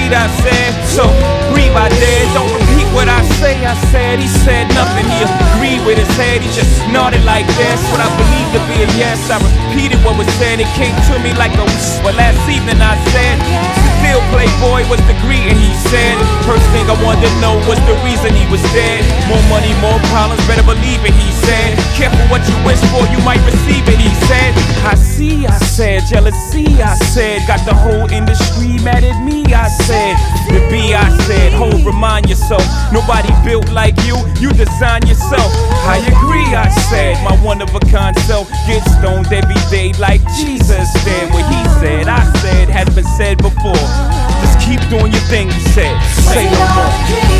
agreed, I said. So breathe, I did. Don't repeat what I say, I said. He said nothing, he agreed with his head. He just nodded like this. What I believed to be a yes, I repeated what was said. It came to me like a whisper. Last evening I said, still Playboy was the greeting, he said. First thing I wanted to know was the reason he was dead. More money, more problems, better believe it, he said. Careful what you wish for, you might receive it, he said. I see, I said. Jealousy, I said. Got the whole industry mad at me, I said. The B, I said. Ho, remind yourself, nobody built like you, you design yourself. I agree, I said. My one-of-a-kind self gets stoned every day like Jesus did. What he said, I said, has been said before. Just keep doing your thing, he said. Say no more.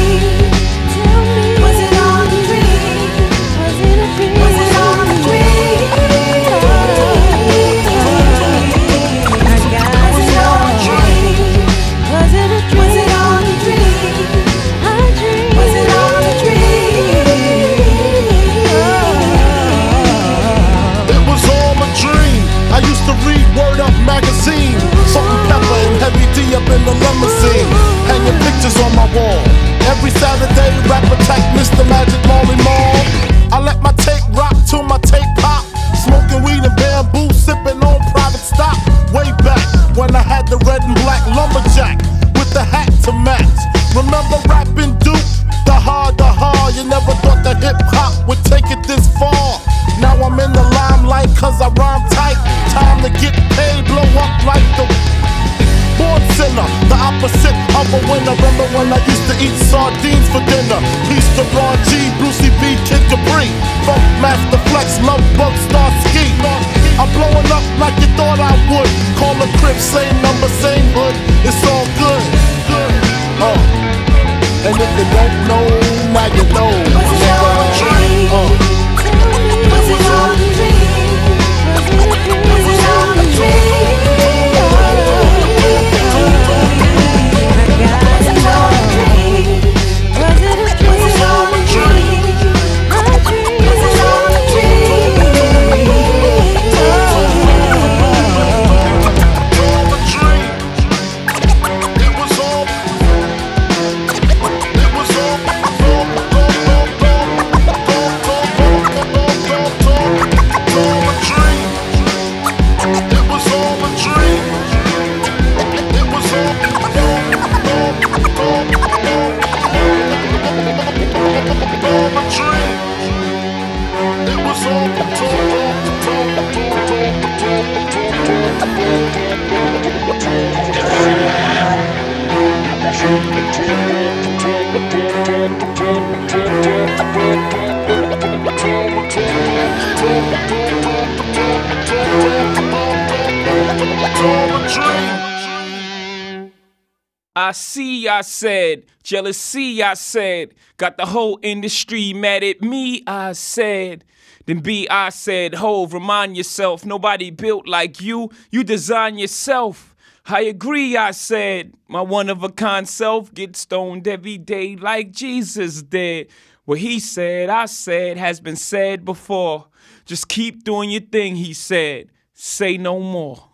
Was it all a dream? Was it a dream? Was it all a dream? Was it all a dream? Was it a dream? Was it all a dream? Was it all a dream? It was all a dream. I used to read Word Up magazine. Salt-N-Pepa and Heavy D up in the limousine, hanging pictures on my wall. Every Saturday, rap attack, Mr. Magic Marley Marl. I let my tape rock till my tape pop. Smoking weed and bamboo, sipping on private stock. Way back when I had the red and black lumberjack with the hat to match. Remember rapping Duke? The hard. You never thought that hip hop would take it this far. Now I'm in the limelight cause I rhyme tight. Time to get paid, blow up like the born sinner, the opposite of a winner. Remember when I used to eat sardines for dinner? Peace to Ron G, Brucey B, Kid Capri, Funk Master Flex, Love Bug, Star Ski. I'm blowing up like you thought I would. Call a crib, same number, same hood. It's all good. And if you don't know, now you know. Was it all a dream? Was it all a dream? Was it all a dream? I see, I said. Jealousy, I said. Got the whole industry mad at me, I said. Then B, I said. Hov, remind yourself, nobody built like you, you design yourself. I agree, I said. My one-of-a-kind self gets stoned every day like Jesus did. What he said, I said, has been said before. Just keep doing your thing, he said. Say no more.